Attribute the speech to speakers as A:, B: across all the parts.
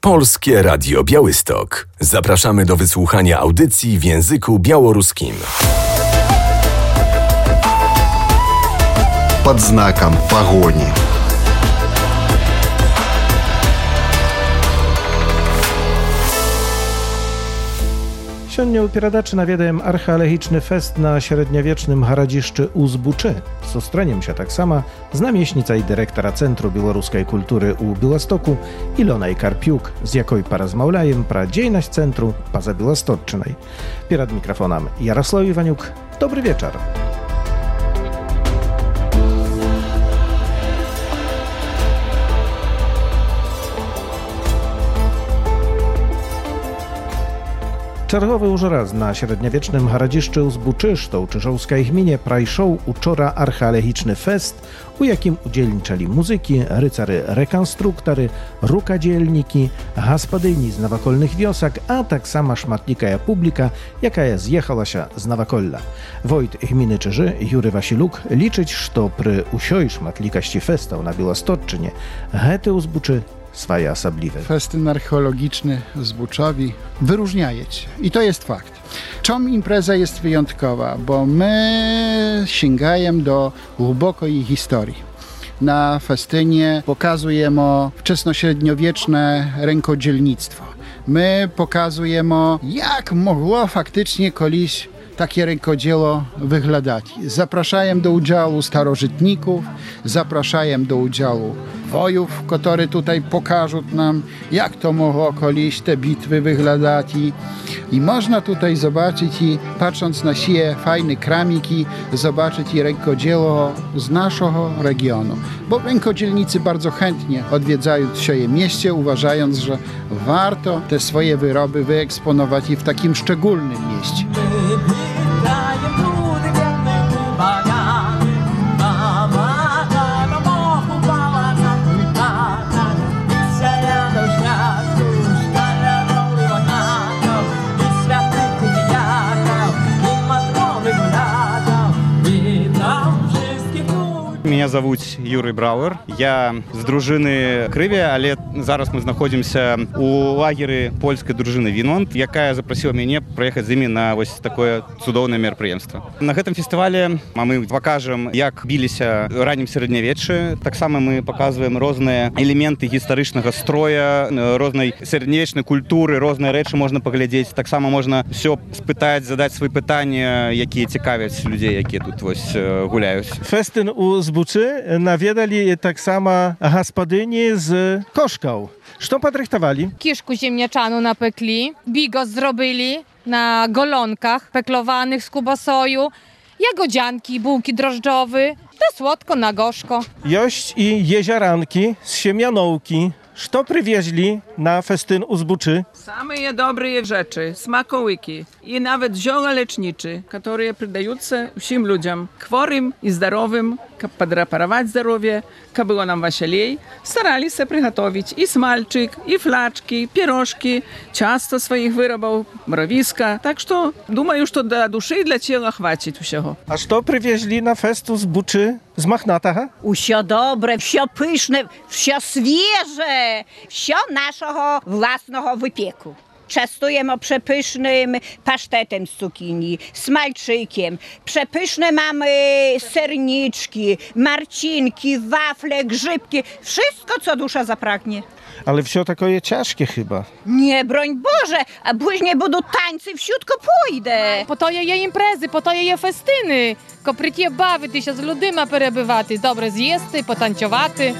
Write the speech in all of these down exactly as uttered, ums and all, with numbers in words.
A: Polskie Radio Białystok. Zapraszamy do wysłuchania audycji w języku białoruskim.
B: Pod znakiem pogoni.
C: Сёння ў перадачы наведаем археалагічны фэст на сярэднявечным гарадзішчы ў Збучы. Сустрэнемся таксама з намесніцай дырэктара Цэнтру беларускай культуры ў Беластоку Ілонай Карпюк, з якой паразмаўляем пра дзейнасць цэнтру па-за Беласточчынай. Перад мікрафонам Ярослав Іванюк. Добры вечар. Чарговы ўжо раз на сярэднявечным гарадзішчы ў Збучы, што ў чыжоўскай гміне, прайшоў учора археалагічны фэст, у якім удзельнічалі музыкі, рыцары-рэканструктары, рукадзельнікі, гаспадыні з навакольных вёсак, а таксама шматлікая публіка, якая з'ехалася з наваколля. Войт гміны Чыжы Юры Васілюк лічыць, што пры ўсёй шматлікасці фэстаў на Беласточчыне гэты ў Збучы swoje osobliwe.
D: Festyn archeologiczny w Zbuczowi wyróżniaje się. I to jest fakt. Czemu impreza jest wyjątkowa? Bo my sięgamy do głębokiej historii. Na festynie pokazujemy wczesnośredniowieczne rękodzielnictwo. My pokazujemy, jak mogło faktycznie kiedyś takie rękodzieło wyglądać. Zapraszają do udziału starożytników, zapraszają do udziału wojów, które tutaj pokażą nam, jak to mogło kiedyś te bitwy wyglądać. I, I można tutaj zobaczyć, i patrząc na sie fajne kramiki, zobaczyć i rękodzieło z naszego regionu. Bo rękodzielnicy bardzo chętnie odwiedzają swoje mieście, uważając, że warto te swoje wyroby wyeksponować i w takim szczególnym mieście.
E: Меня зовут Юрий Брауэр. Я з дружины Крыві, але зараз мы знаходзімся у лагеры польскай дружыны Вінланд, якая запросила мяне прыехаць з імі на вось такое цудоўнае мерапрыемства. На гэтым фестывале мы пакажам, як біліся раннім сярэднявеччы. Таксама мы паказваем розныя элементы гістарычнага строя, рознай сярэднявечнай культуры, розныя рэчы можна паглядзець. Таксама можна ўсё спытаць, задаць свае пытанні, якія цікавяць людзей, якія тут вось гуляюць.
C: Фестyn u Zbuczy nawiedali tak samo gospodyni z koszką. Co podrychtowali?
F: Kiszku ziemniaczaną napekli, bigos zrobili na golonkach peklowanych z kubasoju, jagodzianki, bułki drożdżowe, to słodko na gorzko.
C: Jość i jezioranki z siemianowki. Co przywieźli na festyn u Zbuczy?
G: Same je dobre rzeczy, smakołyki i nawet zioła lecznicze, które przydają się wszystkim ludziom, chorym i zdrowym, aby podraparować zdrowie, aby było nam weseliej. Starali się przygotować i smalczyk, i flaczki, pierożki, ciasto swoich wyrobów, mrowiska. Tak że думаю, że dla duszy i dla ciała chwacić wszystkiego.
C: A co przywieźli na festu Zbuczy z Machnataha?
H: Усё dobre, всё pyszne, всё świeże, всё naszego własnego wypieku. Częstujemy przepysznym pasztetem z cukinii, smalczykiem. Przepyszne mamy serniczki, marcinki, wafle, grzybki. Wszystko, co dusza zapragnie.
C: Ale wsio takie ciężkie chyba.
H: Nie, broń Boże, a później będą tańcy, wsiutko pójdę.
F: Po to je imprezy, po to je festyny. Ко прийти бавитися з людьми, перебивати, добре з'їсти, потанцювати.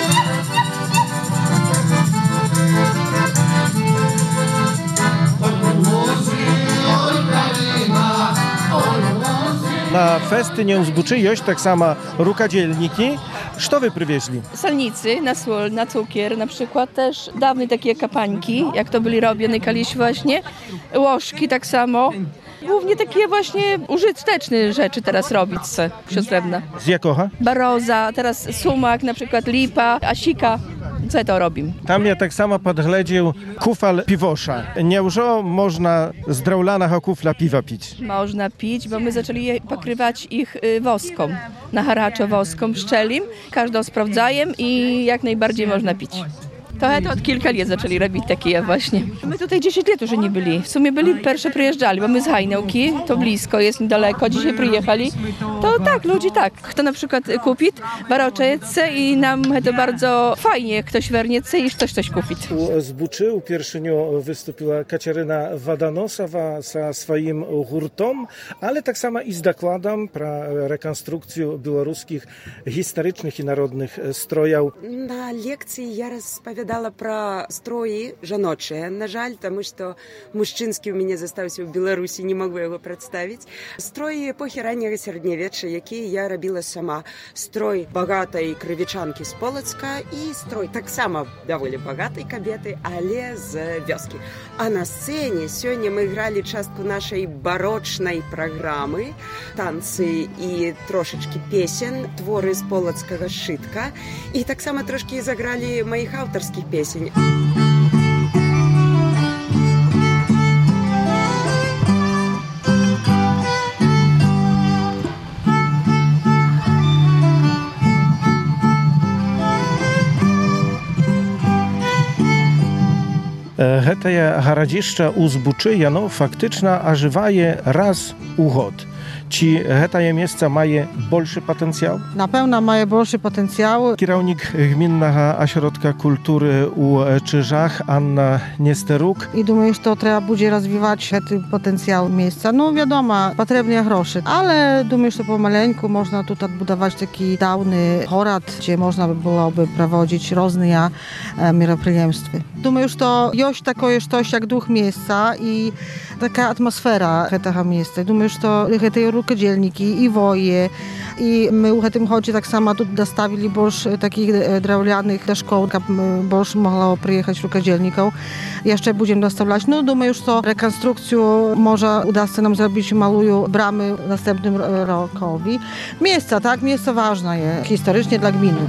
C: Na festynie u Zbuczy jest tak samo rukadzielniki. Co wy przywieźli?
I: Solnicy na sól, na cukier, na przykład też dawne takie kapańki, jak to byli robione kiedyś właśnie. Łożki tak samo. Głównie takie właśnie użyteczne rzeczy teraz robić se, srebrna.
C: Z jakoha?
I: Baroza, teraz sumak, na przykład lipa, asika. Co to robimy?
C: Tam ja tak samo podgledził kufal piwosza. Nieużo można z draulanego kufla piwa pić?
I: Można pić, bo my zaczęli je pokrywać ich y, woską. Na haraczo woską pszczelim. Każdą sprawdzajem i jak najbardziej można pić. To, to od kilka lat zaczęli robić takie właśnie. My tutaj dziesięć lat już nie byli. W sumie byli pierwsze przyjeżdżali, bo my z Hajnałki, to blisko, jest niedaleko, dzisiaj przyjechali. To tak, ludzi tak. Kto na przykład kupi waroczece i nam to bardzo fajnie, jak ktoś werniece i ktoś coś kupi.
C: U Zbuczy u pierwszyniu wystąpiła Kaciaryna Wadanosowa ze swoim hurtom, ale tak samo i z dokładem pra rekonstrukcję białoruskich historycznych i narodnych strojów.
J: На лекции я распавядала про строі жаночыя. На жаль, таму што мужчынскі ў мяне застаўся ў Беларусі, не магу яго прадставіць. Строі эпохі ранняга сярэднявечча, якія я рабіла сама. Строй багатай крывічанкі з Полацка і строй таксама даволі багатай кабеты, але з вёскі. А на сцэне сёння мы гралі частку нашай барочнай праграмы, танцы і трошачкі песен, творы з полацкага сшытка. І таксама трошкі загралі маіх аўтарскіх песень.
C: Гэтае гарадзішча ў Збучы, яно фактычна ажывае раз у год. Czy гэтае месца мае большы патэнцыял?
K: Напэўна, мае большы патэнцыял.
C: Кіраўнік гміннага асяродка культуры ў Чыжах Анна Нестерук.
K: І думаю, што трэба будзе развіваць гэты патэнцыял месца. Ну, вядома, патрэбныя грошы, але думаю, што помаленьку можна тут адбудаваць такі даўны горад, дзе можна было бы праводзіць розныя мерапрыемствы. Думаю, што ёсць такое штось як дух месца і така атмасфера гэтага месца. Думаю, што гэтыя рукадзельнікі і воje. I my u tym chodzi tak samo tu dostawili больш takich drewnianych deszków, kab больш mogło przyjechać rukodzielników. Jeszcze będziemy dostawiać. No думаю, że rekonstrukcję może uda się nam zrobić malują bramy w następnym rokowi. Miejsca, tak? Miejsce ważne jest historycznie dla gminy.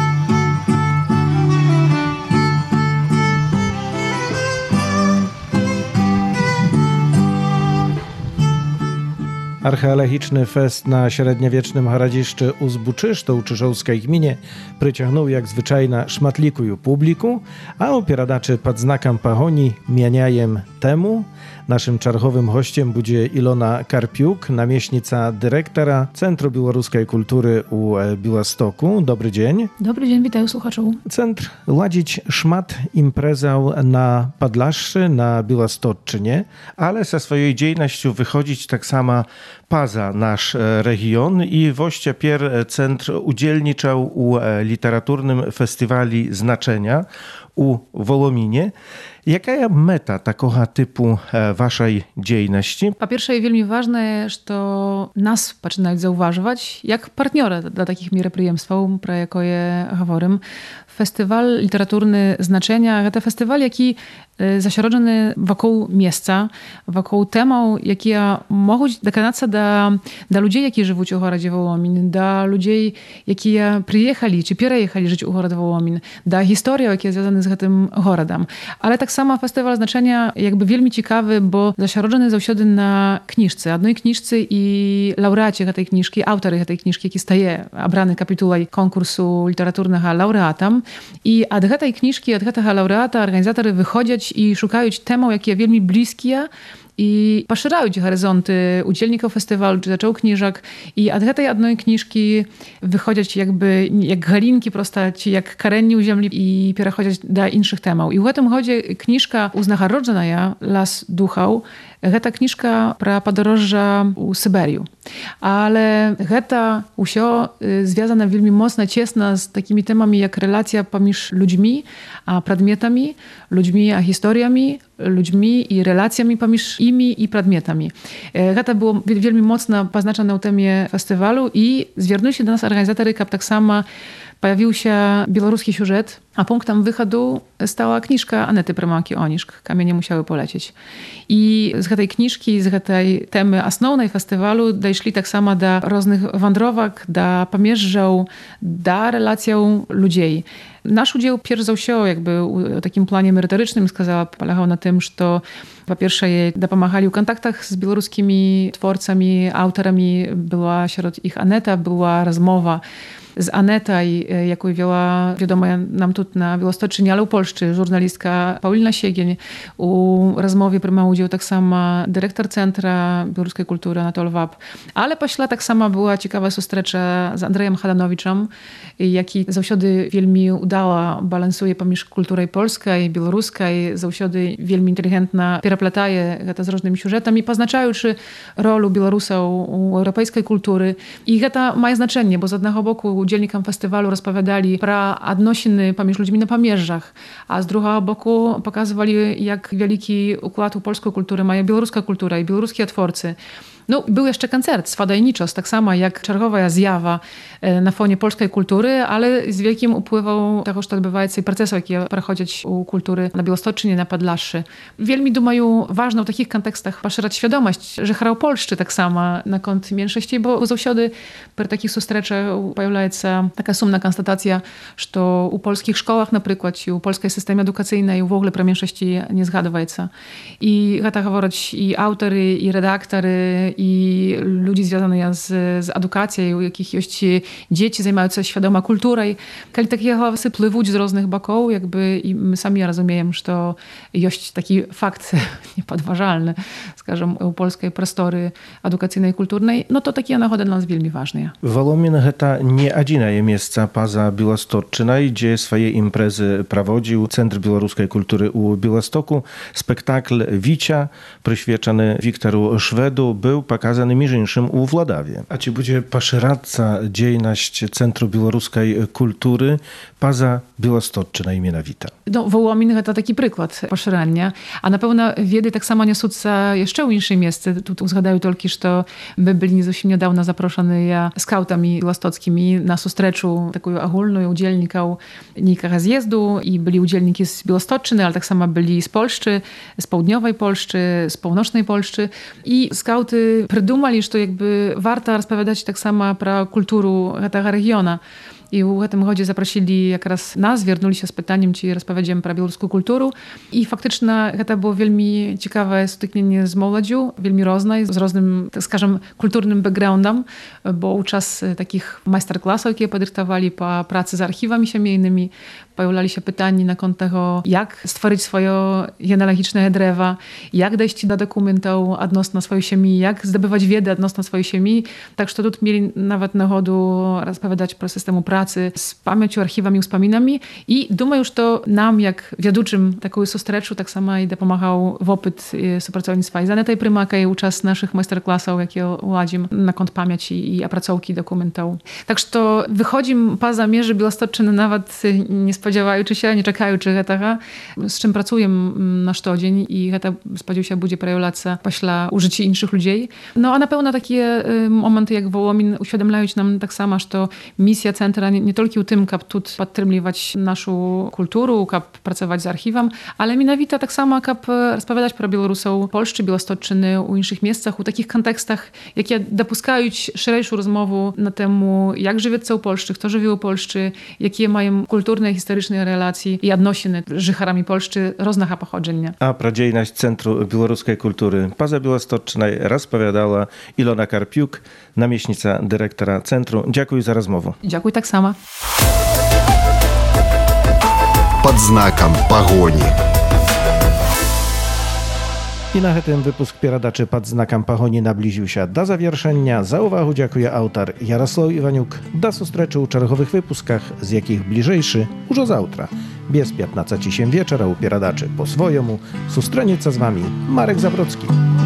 C: Archeologiczny fest na średniowiecznym Haradziszczy u Zbuczysz, to u Czyżowskiej gminie, przyciągnął jak zwyczajna szmatlikuju publiku, a opieradaczy pod znakiem pagoni mieniajem temu. Naszym czarchowym gościem będzie Ilona Karpiuk, namieśtnica dyrektora Centrum Białoruskiej Kultury u Białegostoku. Dobry dzień.
L: Dobry dzień, witam słuchaczów.
C: Centr ładzić szmat imprezał na Podlaszczy, na Białostocczynie, ale ze swojej działalnością wychodzić tak samo poza nasz region i woście pier centr udzielniczał u literaturnym festiwali znaczenia u Wołominie. Jaka jest meta takiego typu waszej działalności?
L: Po pierwsze, jest bardzo ważne, że nas zaczynają zauważać jak partnera dla takich мероприемств, про jakie говорим. Festiwal literaturny znaczenia to festiwal, jaki засяроджены wokół miejsca, wokół temat, jakie mogą dokonać dla, dla ludzi, którzy żyją w городе Wołomin, dla ludzi, którzy przyjechali czy переехали żyć u города Wołomin, dla historii, jakie związane z tym городом. Ale tak samo festiwal znaczenia jakby wielmi ciekawy, bo засяроджены zawsze na książce, jednej książce i laureacie tej książki, autory tej książki, jaki staje obrany kapitułaj konkursu literaturnego laureatem. I od tej książki, od tego laureata organizatorzy wychodzą i szukają tematów, jakie wielmi bliskie i poszerzają horyzonty udzielników festiwalu, czy zaczął książek. I od tej jednej książki wychodzą jakby jak galinki prostaci, jak karenni u ziemi i przechodzą do innych tematów. I w tym chodzi książka uznarodzona Las Duchał. Гэта кніжка пра падарожжа ў Сіберію. Але гэта ўсё звязана вельмі моцна, цесна з такімі тэмамі, як рэлацыя паміж людзьмі, а прадметамі, людзьмі, а гісторыямі, людзьмі і рэлацыямі паміж імі і прадметамі. Гэта было вельмі моцна пазначана ў тэме фестывалю і звярнуліся да нас арганізатары, каб таксама pojawił się białoruski siużet, a punktem wychodu stała książka Anety Prymanki-Oniszk. Kamienie musiały polecieć. I z tej książki, z tej temy основnej festiwalu dojszli tak samo do różnych wędrówek, do pamiężdżał, do relacją ludzi. Nasz udział pierwszy za się jakby w takim planie merytorycznym, сказала, polegał na tym, że po pierwsze dopomagali w kontaktach z białoruskimi twórcami, autorami. Była wśród ich Aneta, była rozmowa z Anetaj, jaką wiała wiadoma nam tu na Białostoczynie, ale u Polszczy, żurnalistka Paulina Siegień. U rozmowie prima udział tak samo dyrektor Centra Białoruskiej Kultury Anatol Wab. Ale pośla tak sama była ciekawa sustrecza z Andrejem Hadanowiczem, jaki zawsiody wielmi udała, balansuje pomiędzy kulturą polską i białoruską, zawsiody wielmi inteligentna переплетає to z różnymi siużetami, poznaczający rolę Białorusa u europejskiej kultury. I to ma znaczenie, bo z jednego boku udzielnikom festiwalu rozpowiadali про odnosiny pomiędzy ludźmi na pamierzach, a z drugiego boku pokazywali, jak wielki układ u polskiej kultury ma białoruska kultura i białoruskie twórcy. No, był jeszcze koncert Swadajniczos, tak samo jak czerwowa zjawa na fonie polskiej kultury, ale z wielkim upływem tego, co odbywa się i procesów, jakie przechodzą u kultury na Białostoczynie, na Podlaszu. Wielmi думаю, ważne w takich kontekstach poszerzać świadomość, że chrał polszczy tak samo na kąt mniejszości, bo zawsiody przy takich sustreczach pojawia się taka sumna konstatacja, że u polskich szkołach na przykład, i u polskiej systemie edukacyjnej w ogóle pro mniejszości nie zgaduje się. I to mówić i autory, i redaktory, i ludzi związanych z, z edukacją, jakich jest dzieci zajmują się świadoma kulturą. Kiedy takiego wypływu z różnych boków, jakby i my sami rozumiemy, że to jest taki fakt niepodważalny, скажем, u polskiej prostory edukacyjnej i kulturnej, no to takie nagrody dla nas wielmi ważne.
C: Wołomin to nie jedyne miejsce poza Białostocczyną, gdzie swoje imprezy prowadził Centr Białoruskiej Kultury u Białegostoku. Spektakl Wicia, przyświecony Wiktoru Szwedu, był pokazany między innymi u Władawie. A czy będzie poszerzаться działalność Centrum Białoruskiej Kultury poza Białostocczyną mianowita?
L: No, Wołomin to taki przykład poszerzania, a na pewno wiedy tak samo niosą jeszcze u innych miejsc. Tu zgadają tylko, że my byli zupełnie niedawno zaproszeni skautami białostockimi na sustreczu taką ogólną udzielniką niejaka zjezdu i byli udzielniki z Białostocczyny, ale tak samo byli z Polszczy, z południowej Polszczy, z północnej Polszczy i skauty przydumali, że to jakby warto rozpowiadać tak samo pro kulturu tego regionu. I w tym chodzie zaprosili jak raz nas, zwierнули się z pytaniem, czy rozpowiedziałem pro białoruską kulturę. I faktycznie to było wielmi ciekawe styknienie z młodzieżą, wielmi różnej, z różnym, tak skażem, kulturnym backgroundem, bo u czas takich masterclassów, jakie podyktowali po pracy z archiwami siemiejnymi, pojawiali się pytania na kąt tego, jak stworzyć swoje genealogiczne drewa, jak dojść do dokumentów odnośnie swojej ziemi, jak zdobywać wiedzę odnośnie swojej ziemi. Tak, że tu mieli nawet nagodu rozpowiadać pro systemu pracy z pamięcią, archiwami, wspominami i думаю, że to nam, jak wiaduczym taką sustreczu, tak samo i pomagał w opyt współpracownictwa i z Anetą Prymakaj u czas naszych masterclassów, jakie uładzim na kąt pamięci i opracowki dokumentów. Tak, że to wychodzi poza mierzy Białostocczyny, nawet nie spodziewając się, nie czekają czy tego, z czym pracuję na co dzień i to spodziewał się będzie prejulacja pośla użycia innych ludzi. No a na pewno takie momenty jak Wołomin uświadamiają nam tak samo, że to misja centra nie, nie tylko u tym, kap tu podtrzymywać naszą kulturę, kap pracować z archiwem, ale mianowicie tak samo kap rozpowiadać pro Białorusów Polszczy, Białostoczyny u innych miejscach, u takich kontekstach, jakie dopuszczają szerszą rozmowę na temu, jak żyje u Polszczy, kto żyje u Polszczy, jakie mają kulturne i historyczne relacje i odnosiny z życharami Polszczy różnych pochodzenia.
C: A pro działalność Centrum Białoruskiej Kultury poza Białostoczyną rozpowiadała Ilona Karpiuk, namiestnica dyrektora centrum. Dziękuję za rozmowę.
L: Dziękuję tak samo.
B: Pod znakiem pogoni.
C: I na tym wypusk Pieradaczy pod znakiem pogoni nabliżył się do zawieszenia. Za uwagę dziękuję autor Jarosław Iwaniuk. Do sustreczy u czerwowych wypuskach, z jakich bliżejszy już zawtra. Bez piętnastej wieczora u Pieradaczy po swojemu. Sustrenica z wami Marek Zawrocki.